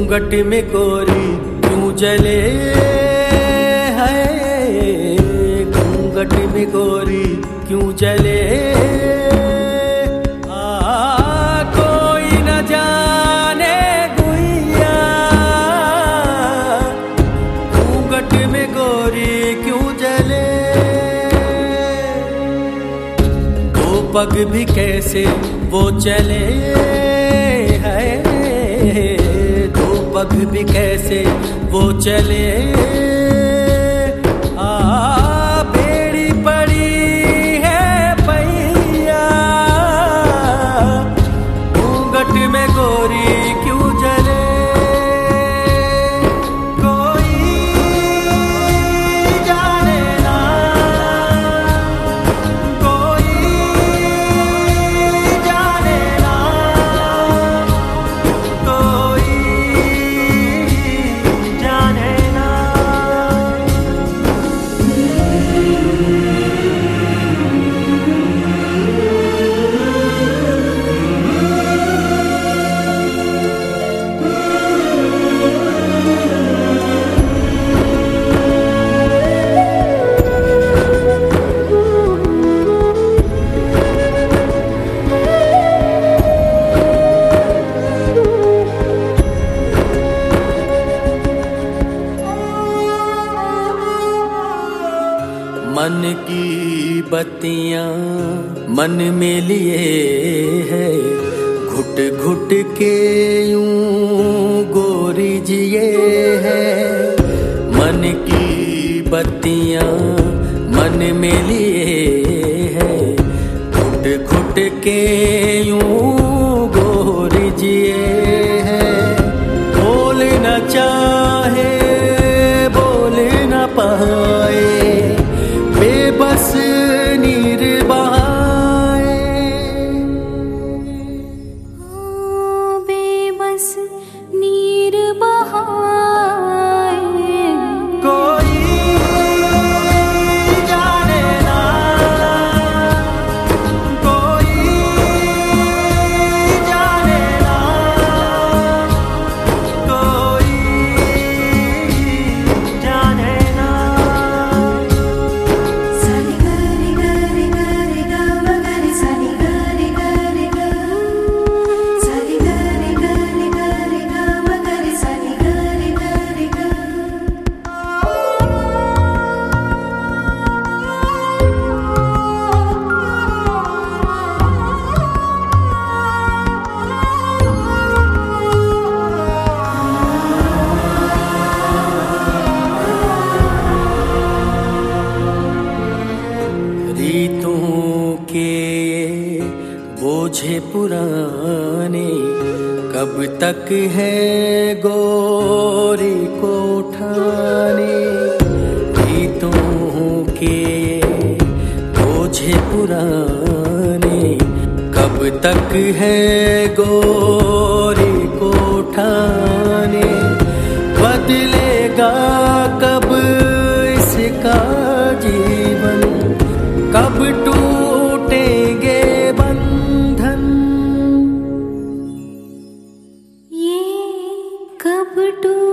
घूंघट में गोरी क्यों जले है, घूंघट में गोरी क्यों जले। कोई न जाने गुइया, घूंघट में गोरी क्यों जले। दो पग भी कैसे वो चले है, पग भी कैसे वो चले। बेड़ी पड़ी है पैया, घूंघट में गोरी क्यों जले। कोई जाने ना, कोई जाने ना, कोई मन की बत्तियां मन में लिए है, घुट घुट के यूं गोरी जिए है। मन की बत्तियां मन में लिए है, घुट घुट के यूं गोरी जिए है। बोल न चाहे बोल न पाए, बेबस नीर बहाए। बेबस नीर बहाए। कोई जाने ना, कोई जाने ना, कोई जाने ना। रीतों के बोझे पुराने कब तक है गोरी को उठाने। रीतों के बोझे पुराने कब तक है गोरी को उठाने। बदलेगा कब इसका जीवन, कब टूटेंगे बंधन। ये कब टूटेंगे